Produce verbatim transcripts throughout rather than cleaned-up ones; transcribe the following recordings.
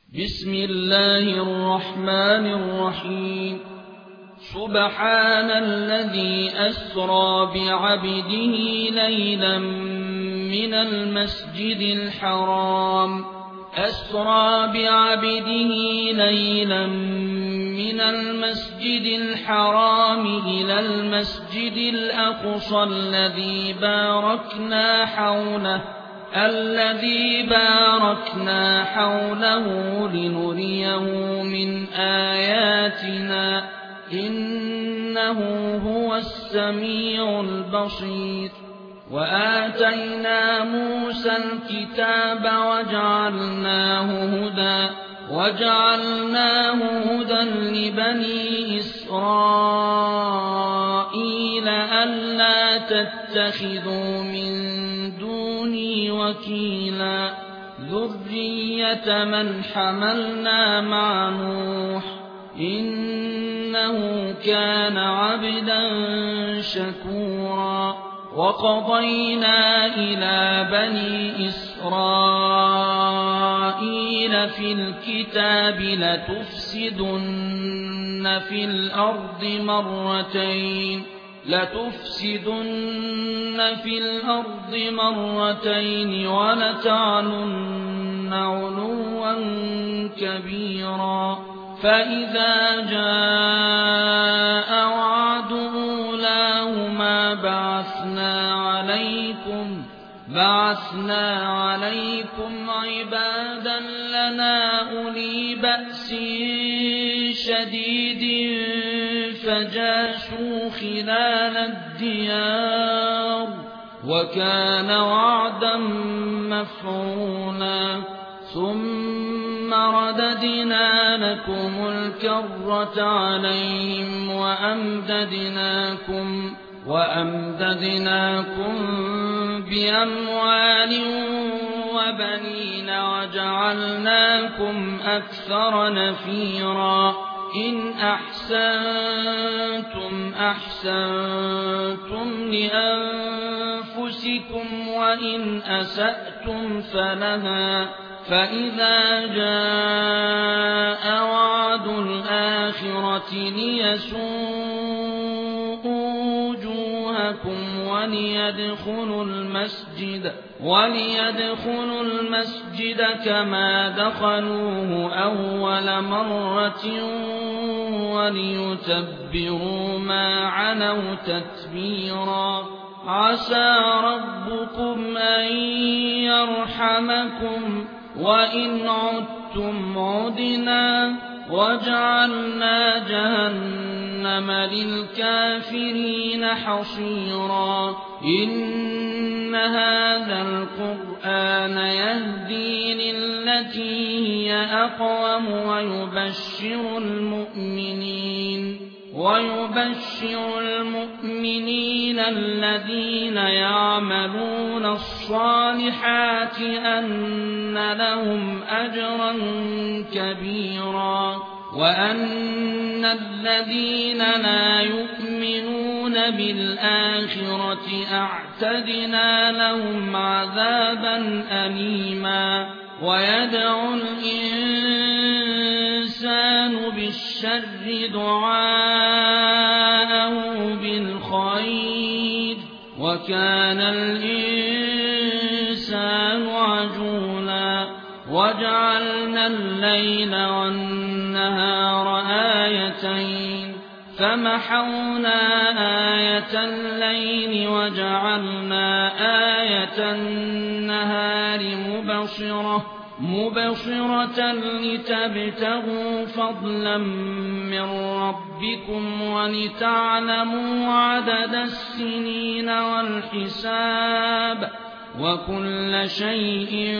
بسم الله الرحمن الرحيم. سبحان الذي أسرى بعبده ليلا من المسجد الحرام أسرى بعبده ليلا من المسجد الحرام إلى المسجد الأقصى الذي باركنا حوله الذي باركنا حوله لنريه من آياتنا إنه هو السميع البصير. وآتينا موسى الكتاب وجعلناه هدى وجعلناه هدى لبني إسرائيل ألا تتخذوا من دوني وكيلا ذرية من حملنا مع نوح إنه كان عبدا شكورا. وقضينا إلى بني إسرائيل في الكتاب لتفسدن في الأرض مرتين لتفسدن في الأرض مرتين ولتعلن علوا كبيرا. فإذا جاء وعد أولاهما بعثنا عليكم بعثنا عليكم عبادا لنا أولي بأس شديد فجاسوا خلال الديار وكان وعدا مفعولا. ثم رددنا لكم الكرة عليهم وأمددناكم وأمددناكم بأموال وبنين وجعلناكم أكثر نفيرا. إن أحسنتم أحسنتم لأنفسكم وإن أسأتم فلها. فإذا جاء وعد الآخرة ليسوءوا وجوهكم وليدخلوا المسجد وليدخلوا المسجد كما دخلوه أول مرة وليتبروا ما علوا تتبيرا. عسى ربكم أن يرحمكم وإن عدتم عدنا وجعلنا جهنم للكافرين حصيرا. إن هذا القرآن يهدي للتي هي أقوم ويبشر المؤمنين ويبشر المؤمنين الذين يعملون الصالحات أن لهم أجرا كبيرا. وأن الذين لا يؤمنون بالآخرة أعتدنا لهم عذابا أليما. ويدعو الإنسان بالشر دعاءه بالخير وكان الإنسان عجولا. وجعلنا الليل والنهار آيتين فمحونا آية الليل وجعلنا آية النهار مبصرة مبصرة لتبتغوا فضلا من ربكم ولتعلموا عدد السنين والحساب وكل شيء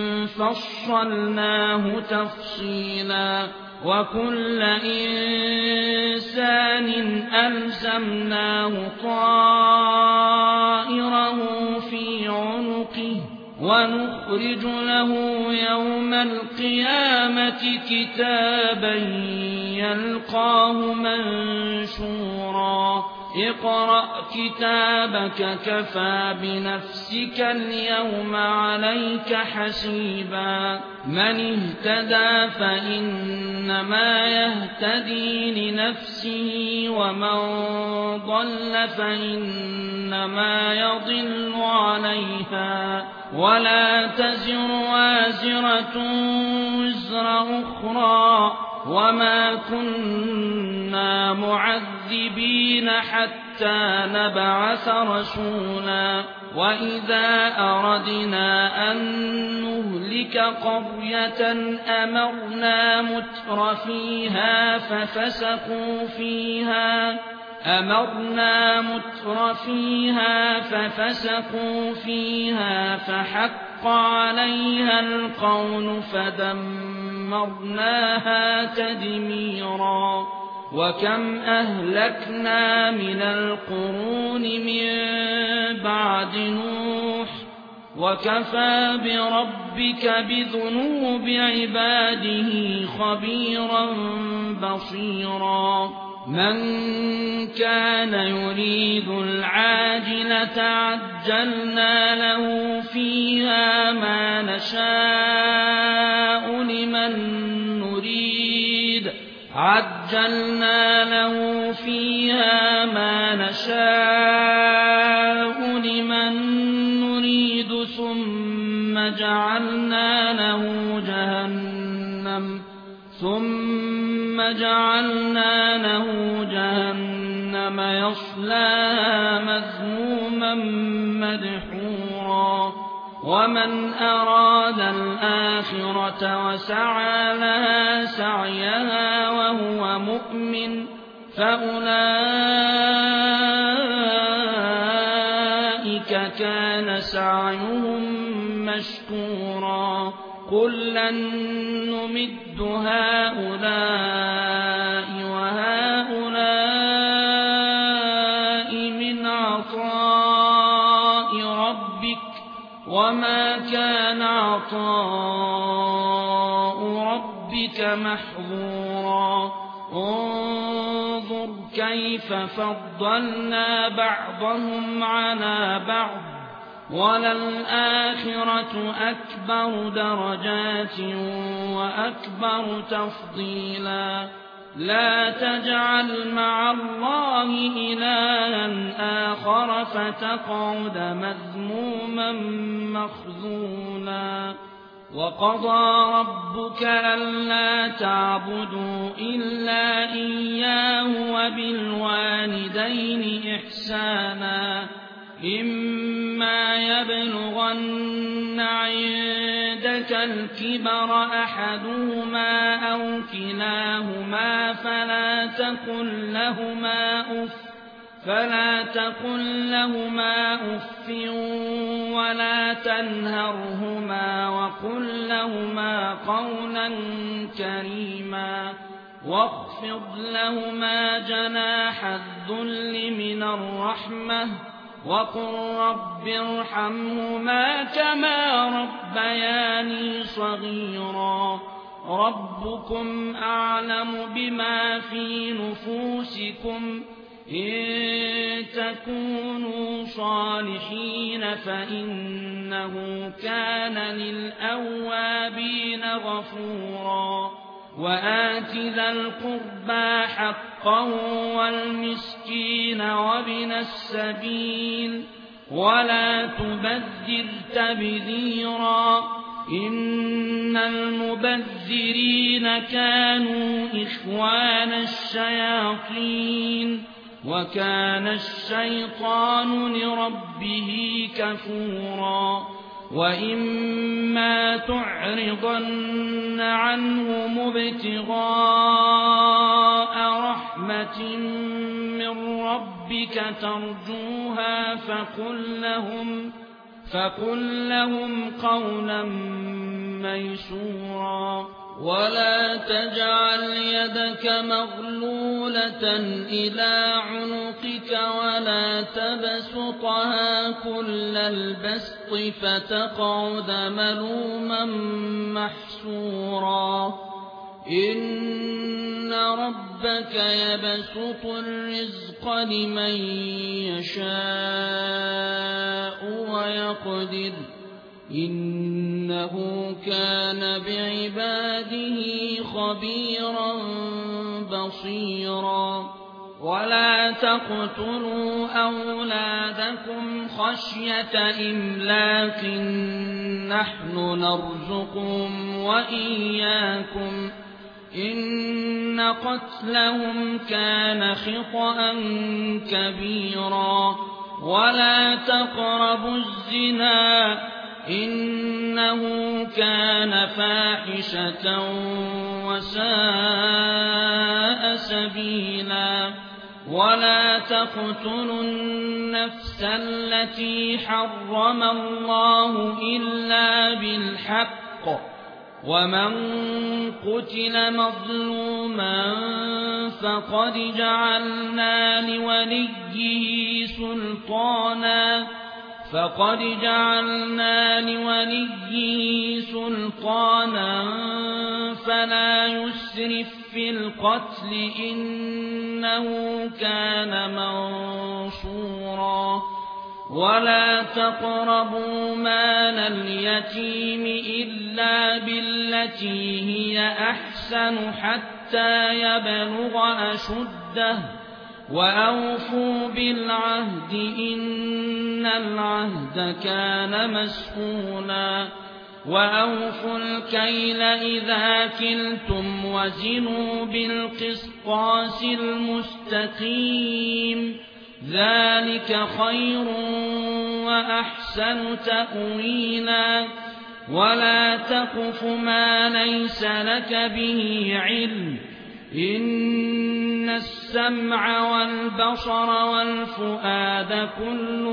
فصلناه تفصيلا. وكل إنسان ألزمناه طائره في عنقه ونخرج له يوم القيامة كتابا يلقاه منشورا. اقرأ كتابك كفى بنفسك اليوم عليك حسيبا من اهتدى فإنما يهتدي لنفسه ومن ضل فإنما يضل عليها ولا تزر وازرة وزر أخرى وما كنا معذبين حتى نبعث رسولا وإذا أردنا أن نهلك قرية أمرنا متر فيها ففسقوا فيها أمرنا متر فيها ففسقوا فيها فحق عليها القول فدمرناها تدميرا وكم أهلكنا من القرون من بعد نوح وكفى بربك بذنوب عباده خبيرا بصيرا من كان يريد العاجلة عجلنا له فيها ما نشاء لمن نريد عجلنا له فيها ما نشاء لمن نريد ثم جعلنا له جهنم ثم جعلنا له جهنم يصلاها مذموما مدحورا ومن أراد الآخرة وسعى لها سعيها وهو مؤمن فأولئك كان سعيهم مشكورا كلا نمد هؤلاء وهؤلاء من عطاء ربك وما كان عطاء ربك محظورا انظر كيف فضلنا بعضهم على بعض وللآخرة أكبر درجات وأكبر تفضيلا لا تجعل مع الله إلها آخر فتقعد مذموما مخذولا وقضى ربك ألا تعبدوا إلا إياه وبالوالدين إحسانا إما يبلغن عندك الكبر أحدهما أو كلاهما فلا تقل لهما أف فلا تقل لهما أف ولا تنهرهما وقل لهما قولا كريما واخفض لهما جناح الذل من الرحمة وقل رب ارحمهما كما ربياني صغيرا ربكم أعلم بما في نفوسكم إن تكونوا صالحين فإنه كان للأوابين غفورا وآت ذا القربى حقه والمسكين وابن السبيل ولا تبذر تبذيرا إن المبذرين كانوا إخوان الشياطين وكان الشيطان لربه كفورا وإما تعرضن عنهم ابتغاء رحمة من ربك ترجوها فقل لهم فقل لهم قولا ميسورا ولا تجعل يدك مغلولة إلى عنقك ولا تبسطها كل البسط فتقعد ملوما محسورا إن ربك يبسط الرزق لمن يشاء ويقدر إنه كان بعباده خبيرا بصيرا ولا تقتلوا أولادكم خشية إملاق نحن نرزقهم وإياكم إن قتلهم كان خطأ كبيرا ولا تقربوا الزنا إنه كان فاحشة وساء سبيلا ولا تقتلوا النفس التي حرم الله إلا بالحق ومن قتل مظلوما فقد جعلنا لوليه سلطانا فقد جعلنا لوليه سلطانا فلا يسرف في القتل إنه كان منصورا ولا تقربوا مال اليتيم إلا بالتي هي أحسن حتى يبلغ أشده وأوفوا بالعهد إن العهد كان مسؤولا وأوفوا الكيل إذا كلتم وزنوا بالقسطاس المستقيم ذلك خير وأحسن تأويلا ولا تقف ما ليس لك به علم إن السمع والبصر والفؤاد كل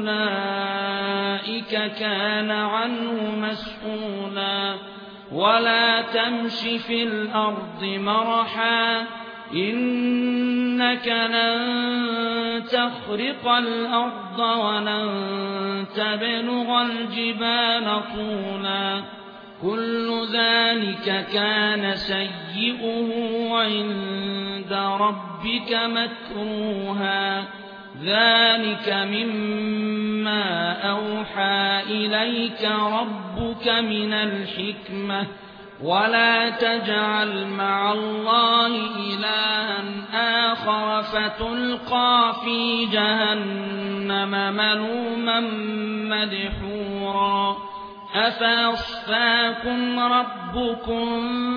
أولئك كان عنه مسؤولا ولا تمش في الأرض مرحا إنك لن تخرق الأرض ولن تبلغ الجبال طولا كل ذلك كان سيئه عند ربك مكروها ذلك مما أوحى إليك ربك من الحكمة ولا تجعل مع الله إلها آخر فتلقى في جهنم ملوما مدحورا أفأصفاكم ربكم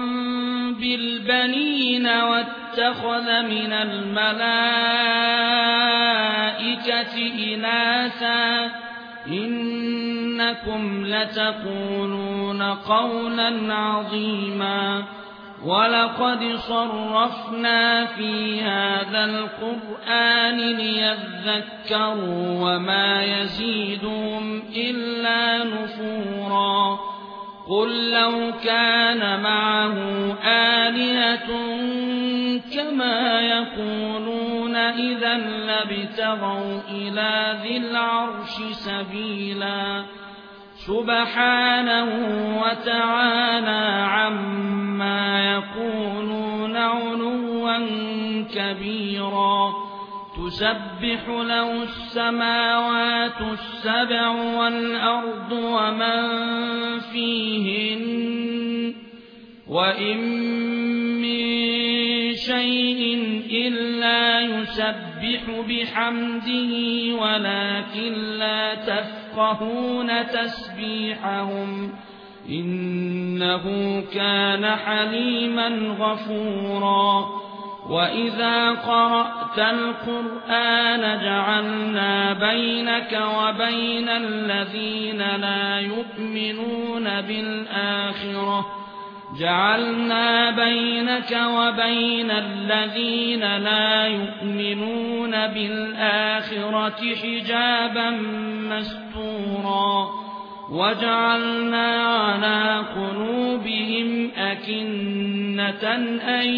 بالبنين واتخذ من الملائكة إناثا إنكم لتقولون قولا عظيما ولقد صرفنا في هذا القرآن ليذكروا وما يزيدهم إلا نفورا قل لو كان معه آلهة كما يقولون إذا لابتغوا إلى ذي العرش سبيلا سبحانه وتعالى عما يقولون علوا كبيرا تسبح له السماوات السبع والأرض ومن فيهن وإن من شيء إلا يسبح بحمده ولكن لا تفقهون تسبيحهم إنه كان حليما غفورا وإذا قرأت القرآن جعلنا بينك وبين الذين لا يؤمنون بالآخرة جعلنا بينك وبين الذين لا يؤمنون بالآخرة حجابا مستورا وجعلنا على قلوبهم أكنة أن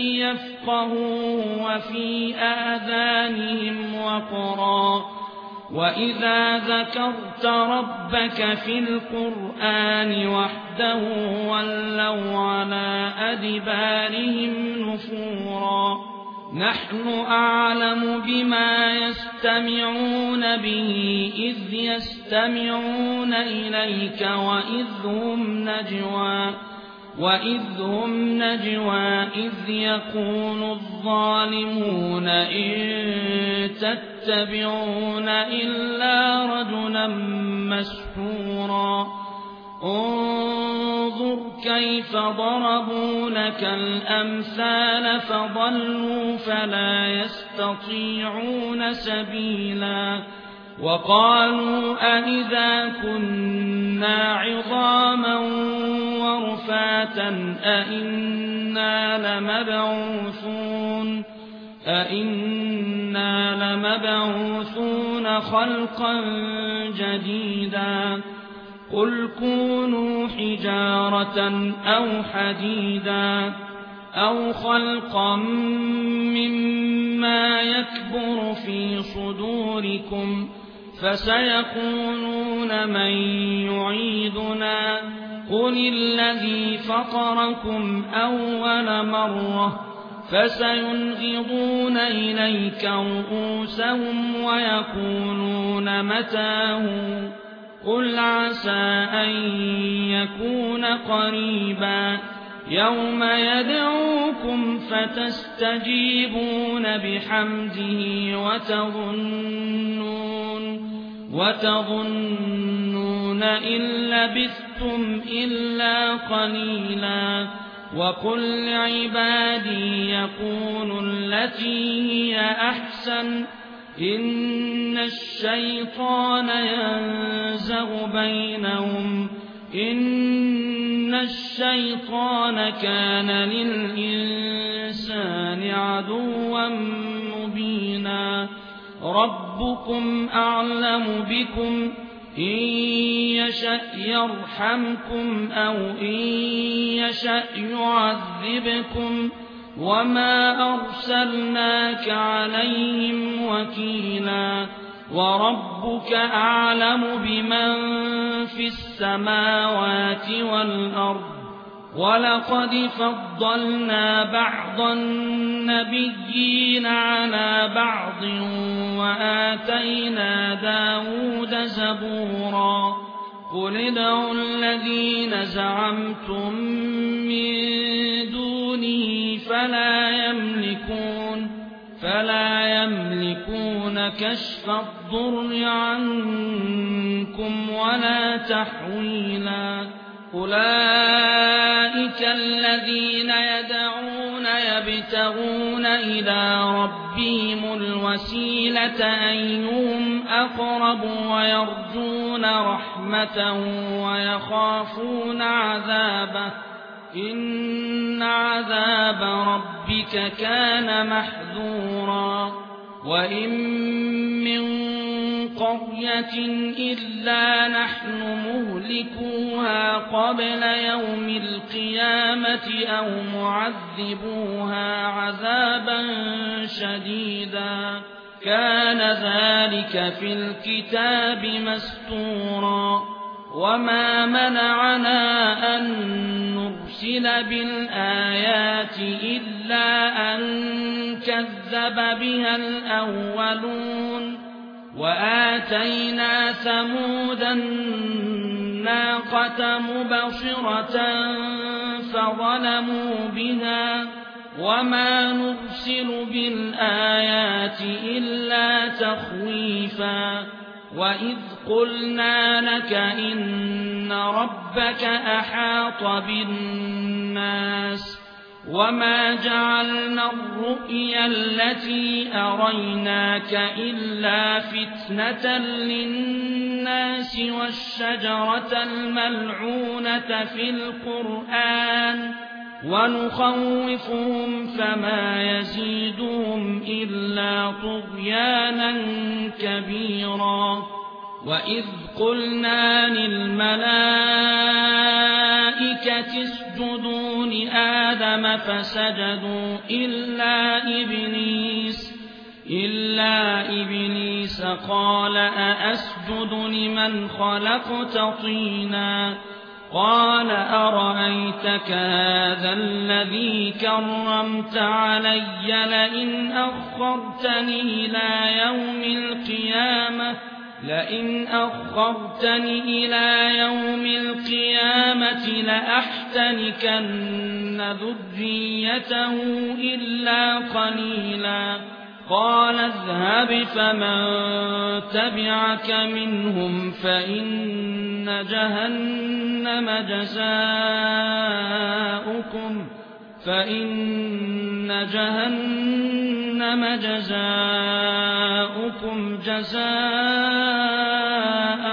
يفقهوا وفي آذانهم وقرا وإذا ذكرت ربك في القرآن وحده ولوا على أدبارهم نفورا نحن أعلم بما يستمعون به إذ يستمعون إليك وإذ هم نجوى وإذ هم نجوى إذ يقول الظالمون إن تتبعون إلا رجلا مسحورا انظر كيف ضربوا لك الأمثال فضلوا فلا يستطيعون سبيلا وقالوا أئذا كنا عظاما ورفاتا أئنا لمبعوثون أئنا لمبعوثون خلقا جديدا قل كونوا حجارة أو حديدا أو خلقا مما يكبر في صدوركم فسيقولون من يعيدنا قل الذي فطركم أول مرة فسينغضون إليك رؤوسهم ويقولون متاه قل عسى أن يكون قريبا يوم يدعوكم فتستجيبون بحمده وتظنون وتظنون إن لبثتم إلا قليلا وقل لعبادي يقولوا التي هي أحسن إن الشيطان ينزغ بينهم إن الشيطان كان للإنسان عدوا مبينا ربكم أعلم بكم إن يشأ يرحمكم أو إن يشأ يعذبكم وما أرسلناك عليهم وكيلا وربك أعلم بمن في السماوات والأرض ولقد فضلنا بعض النبيين على بعض وآتينا داود زبورا قل ادعوا الذين زعمتم من دونه فلا يملكون فلا يملكون كشف الضر عنكم ولا تحويلا أولئك الذين يدعون يبتغون إلى ربهم الوسيلة أيهم أقرب ويرجون رحمته ويخافون عذابه إن عذاب ربك كان محذورا وإن من قرية إلا نحن مهلكوها قبل يوم القيامة أو معذبوها عذابا شديدا كان ذلك في الكتاب مستورا وما منعنا أن نرسل بالآيات إلا أن كذب بها الأولون وآتينا ثمود الناقة مبصرة فظلموا بها وما نرسل بالآيات إلا تخويفا وإذ قلنا لك إن ربك أحاط بالناس وما جعلنا الرؤيا التي أريناك إلا فتنة للناس والشجرة الملعونة في القرآن ونخوفهم فما يزيدهم إلا طغيانا كبيرا وإذ قلنا للملائكة اسجدوا لآدم فسجدوا إلا إبليس إلا إبليس قال أأسجد لمن خلقت طينا قال أرأيتك هذا الذي كرمت علي لئن أخرتني إلى يوم القيامة لئن أخرتني إلى يوم القيامة لأحتنكن ذريته إلا قليلا قال اذهب فمن تبعك منهم فإن جهنم جزاؤكم فإن جهنم جزاؤكم جزاء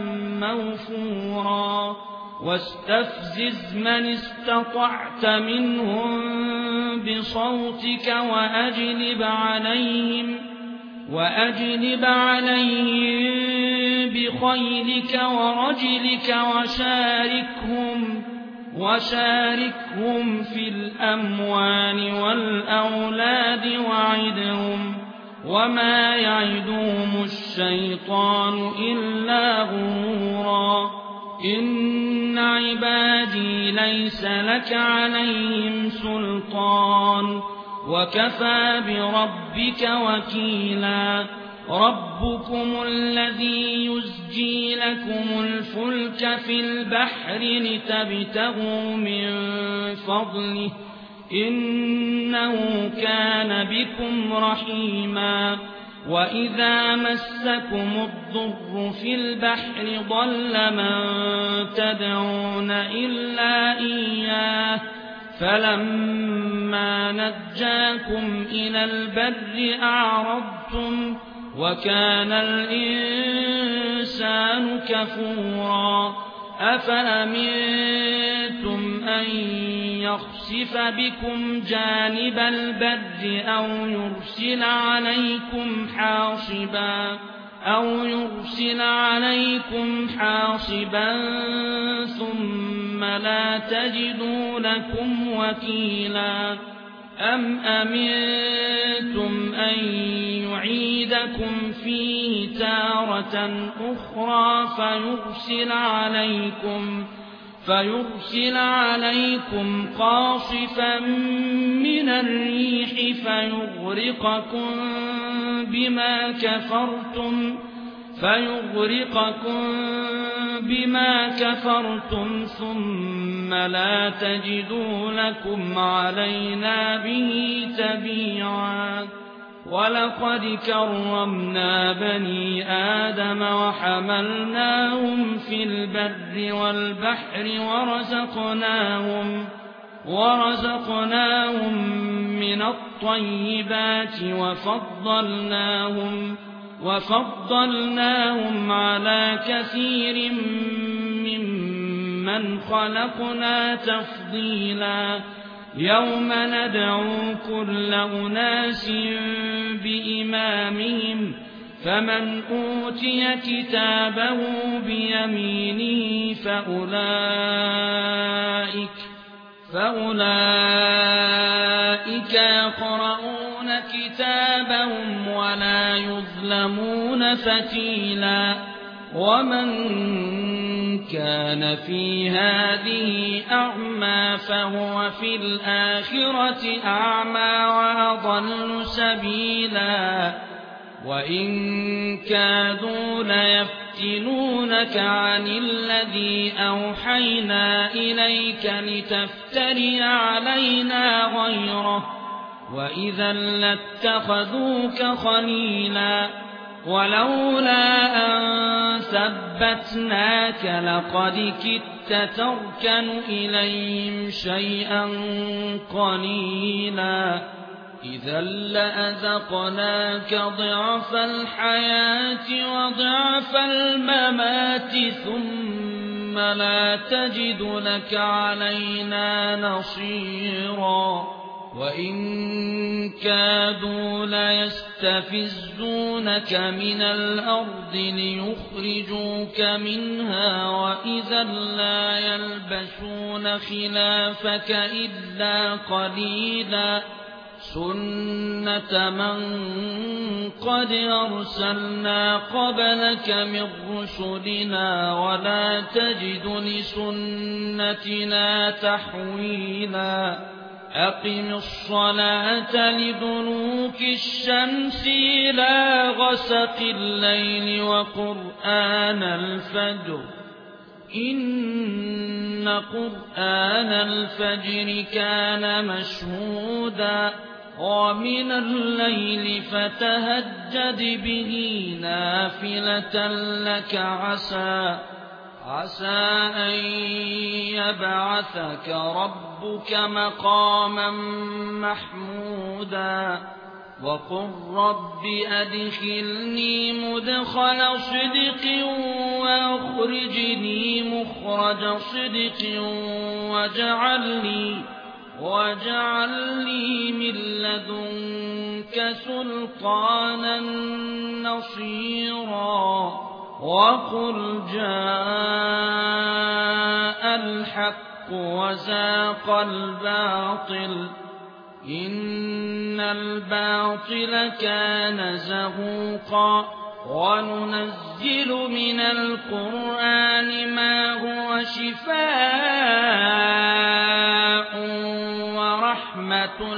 موفورا واستفزز من استطعت منهم بصوتك وأجلب عليهم وأجلب عليهم بخيلك ورجلك وشاركهم وشاركهم في الأموال والأولاد وعدهم وما يعدهم الشيطان إلا غرورا إن عبادي ليس لك عليهم سلطان وكفى بربك وكيلا ربكم الذي يزجي لكم الفلك في البحر لتبتغوا من فضله إنه كان بكم رحيما وإذا مسكم الضر في البحر ضل من تدعون إلا إياه فلما نجاكم إلى البر أعرضتم وكان الإنسان كفورا أفأمنتم أن يخسف بكم جانب البر أو يرسل عليكم حاصبا أو يرسل عليكم حاصبا ثم لا تجدوا لكم وكيلا أم أمنتم أن يعيدكم فيه تارة أخرى فيرسل عليكم فيرسل عليكم قاصفا من الريح فيغرقكم بما كفرتم فيغرقكم بما كفرتم ثم لا تجدوا لكم علينا به تبيعا ولقد كرمنا بني آدم وحملناهم في البر والبحر ورزقناهم ورزقناهم من الطيبات وفضلناهم وفضلناهم على كثير ممن خلقنا تفضيلا يوم ندعو كل أناس بإمامهم فمن أوتي كتابه بيمينه فأولئك فأولئك يقرؤون كتابهم ولا يظلمون فتيلا ومن كان في هذه أعمى فهو في الآخرة أعمى وأضل سبيلا وإن كادوا ليفتنونك عن الذي أوحينا إليك لتفتري علينا غيره وإذا لاتخذوك خليلا ولولا أن ثبتناك لقد كدت تركن إليهم شيئا قليلا إذا لأذقناك ضعف الحياة وضعف الممات ثم لا تجد لك علينا نصيرا وإن كادوا ليستفزونك من الأرض ليخرجوك منها وإذا لا يلبسون خلافك إلا قليلا سُنَّةَ مَن قَدْ أَرْسَلْنَا قَبْلَكَ مِن رُّسُلِنَا وَلَا تَجِدُ لِسُنَّتِنَا تَحْوِيلًا أَقِمِ الصَّلَاةَ لِدُلُوكِ الشَّمْسِ إِلَىٰ غَسَقِ اللَّيْلِ وَقُرْآنَ الْفَجْرِ إِنَّ قُرْآنَ الْفَجْرِ كَانَ مَشْهُودًا وَمِنَ اللَّيْلِ فَتَهَجَّدْ بِهِ نَافِلَةً لَّكَ عَسَىٰ عَسَىٰ أَن يَبْعَثَكَ رَبُّكَ مَقَامًا مَّحْمُودًا وَقُل رَّبِّ أَدْخِلْنِي مُدْخَلَ صِدْقٍ وَأَخْرِجْنِي مُخْرَجَ صِدْقٍ وَاجْعَل لِّي واجعل لي من لدنك سلطانا نصيرا وقل جاء الحق وزاق الباطل إن الباطل كان زهوقا وننزل من القرآن ما هو شفاء ورحمة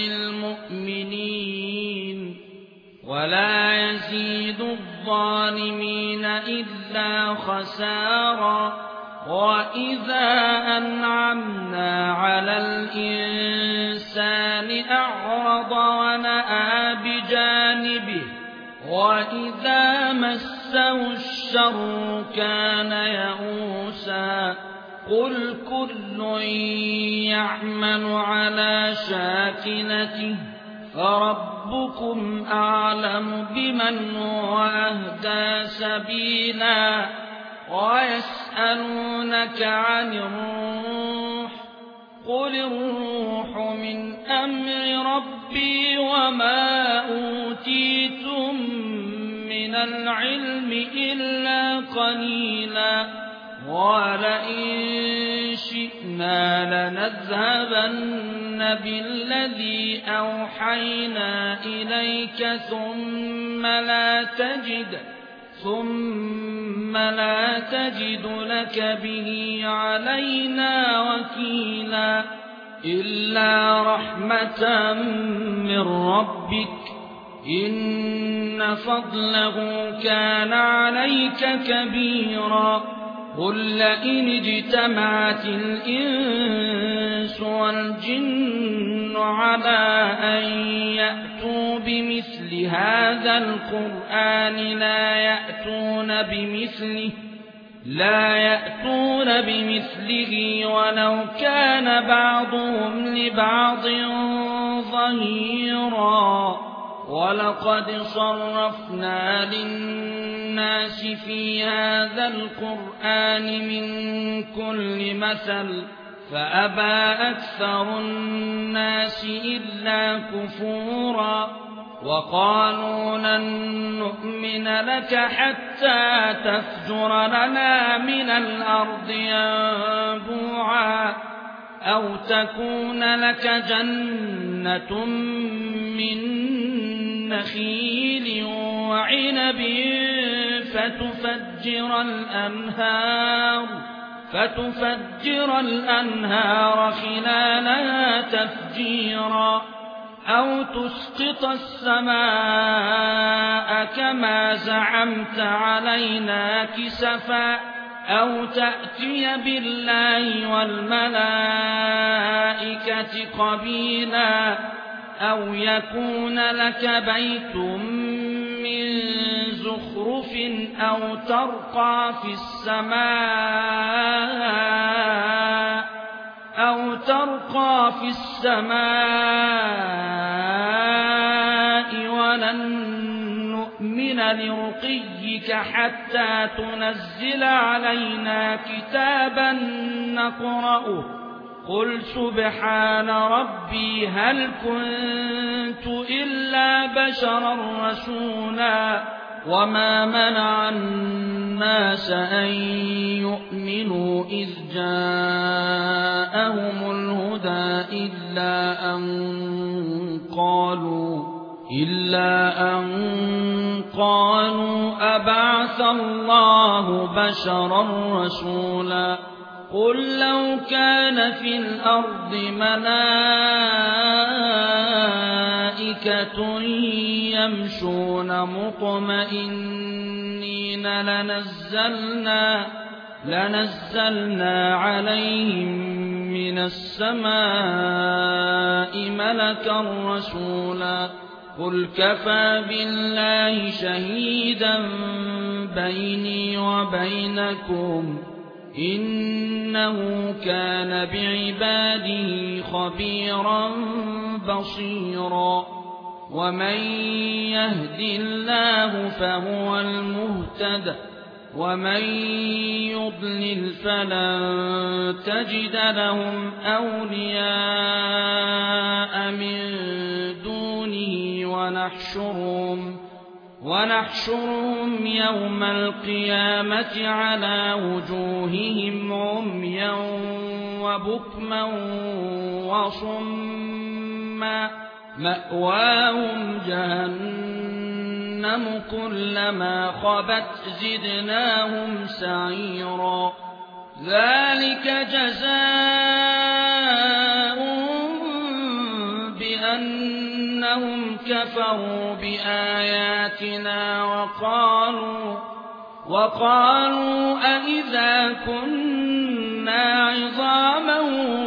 للمؤمنين ولا يزيد الظالمين إلا خسارا وإذا أنعمنا على الإنسان أعرض ونأى بجانبه وإذا مسه الشر كان يئوسا قل كل يعمل على شاكلته فربكم أعلم بمن هو أهدى سبيلا ويسألونك عن الروح قل الروح من أمر ربي وما أوتيتم من العلم إلا قليلا ولئن شئنا لنذهبن بالذي أوحينا إليك ثم لا تجد ثم لا تجد لك به علينا وكيلا إلا رحمة من ربك إن فضله كان عليك كبيرا قل لئن اجتمعت الإنس والجن على أن يأتوا بمثل هذا القرآن لا يأتون بمثله لا يأتون بمثله ولو كان بعضهم لبعض ظهيرا ولقد صرفنا للناس في هذا القرآن من كل مثل فأبى أكثر الناس إلا كفورا وقالوا لن نؤمن لك حتى تفجر لنا من الأرض ينبوعا أو تكون لك جنة من نخيل وعنب فتفجر الأنهار فتفجر الأنهار خلالها تفجيرا أو تسقط السماء كما زعمت علينا كسفا أو تأتي بالله والملائكة قبيلا أو يكون لك بيت من زخرف أو ترقى في السماء أو ترقى في السماء ولن نؤمن لرقيك حتى تنزل علينا كتابا نقرأه قل سبحان ربي هل كنت إلا بشرا رسولا وما منع الناس أن يؤمنوا إذ جاءهم الهدى إلا أن قالوا إلا أن قالوا أبعث الله بشرا رسولا قل لو كان في الأرض ملائكة يمشون مطمئنين لنزلنا لنزلنا عليهم من السماء ملكا رسولا قل كفى بالله شهيدا بيني وبينكم إنه كان بعباده خبيرا بصيرا ومن يهد الله فهو المهتد ومن يضلل فلن تجد لهم أولياء من دونه ونحشرهم ونحشرهم يوم القيامة على وجوههم عميا وبكما وصما مأواهم جهنم كلما خبت زدناهم سعيرا ذلك جزاؤهم بأنهم كفروا بآياتنا وقالوا وقالوا أإذا كنا عظاما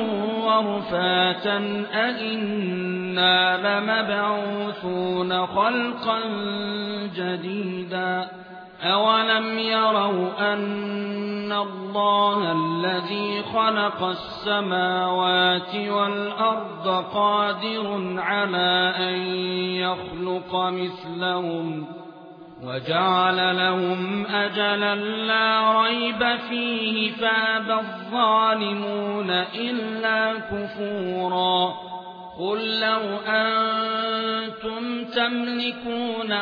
ورفاتا أإنا لمبعوثون خلقا جديدا أولم يروا أن الله الذي خلق السماوات والأرض قادر على أن يخلق مثلهم وجعل لهم أجلا لا ريب فيه فأبى الظالمون إلا كفورا قل لو أنتم تملكون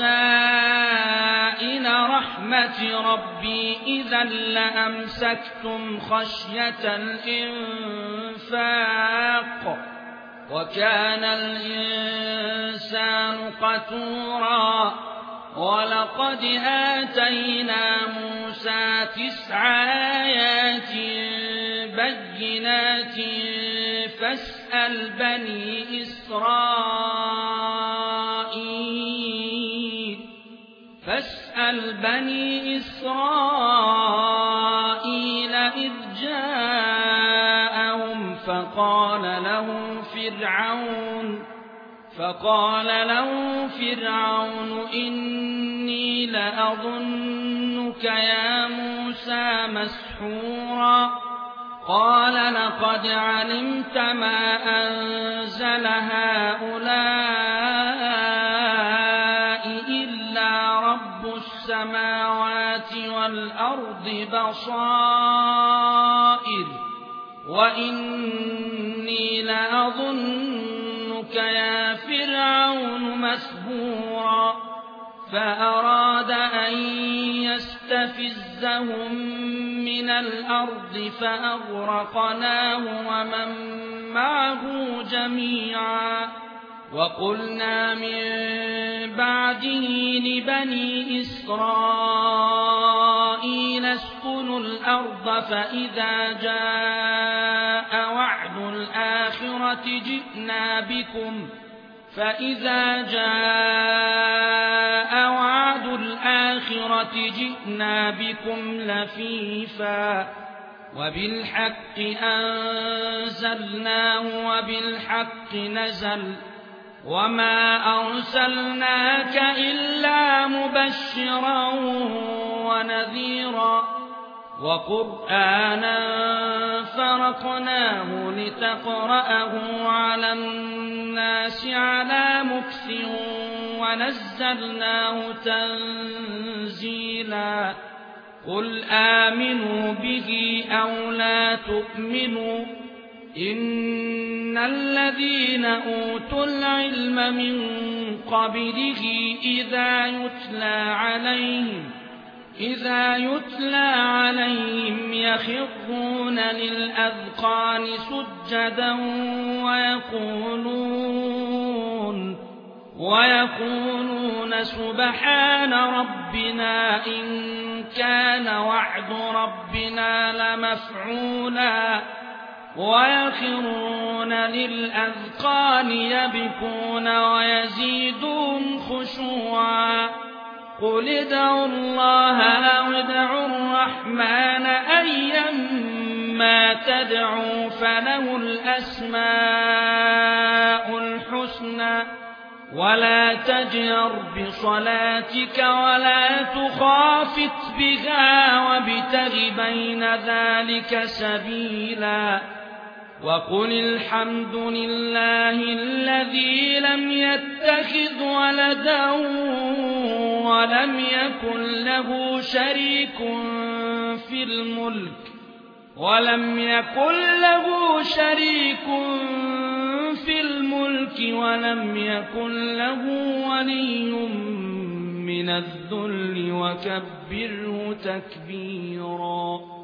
خزائن رحمة ربي إذا لأمسكتم خشية الإنفاق وكان الإنسان قتورا ولقد آتينا موسى تسع آيات بينات فاسأل بني إسرائيل فاسأل بني إسرائيل إذ جاءهم فقال له فرعون فقال له فرعون إني لأظنك يا موسى مسحورا قال لقد علمت ما أنزل هؤلاء إلا رب السماوات والأرض بصائر وإني لأظنك يا فرعون مسحورا فأراد أن يستفزهم من الأرض فأغرقناه ومن معه جميعا وقلنا من بعده لبني إسرائيل اسكنوا الأرض فإذا جاء وعد الآخرة جئنا بكم فإذا جاء وعد الآخرة جئنا بكم لفيفا وبالحق أنزلناه وبالحق نزل وما أرسلناك إلا مبشرا ونذيرا وقرآنا فرقناه لتقرأه على الناس على مكث ونزلناه تنزيلا قل آمنوا به أو لا تؤمنوا إن الذين أوتوا العلم من قبله إذا يتلى عليهم إذا يتلى عليهم يخرون للأذقان سجدا ويقولون ويقولون سبحان ربنا إن كان وعد ربنا لمفعولا ويخرون للأذقان يبكون ويزيدون خشوعا قل ادعوا الله أو ادعوا الرحمن أيما تدعوا فله الأسماء الحسنى ولا تجهر بصلاتك ولا تخافت بها وابتغ بين ذلك سبيلا وقل الحمد لله الذي لم يتخذ ولدا ولم يكن له شريك في الملك ولم يكن له شريك في الملك ولم يكن له ولي من الذل وكبره تكبيرا.